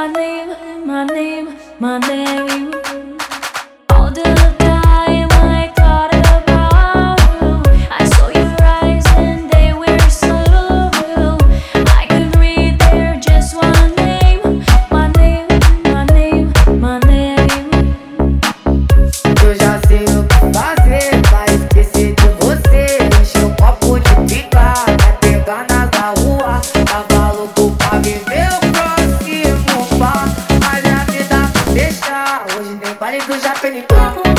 my name. All the time I thought about you. I saw your eyes and they were so real. I could read there just one name. My name, my name, my name. Eu já sei o que fazer pra esquecer de você. Encher o copo de pica, vai pegar na rua. Tava louco pra viver o próximo par, mas a vida deixa. Hoje nem vale do Japão.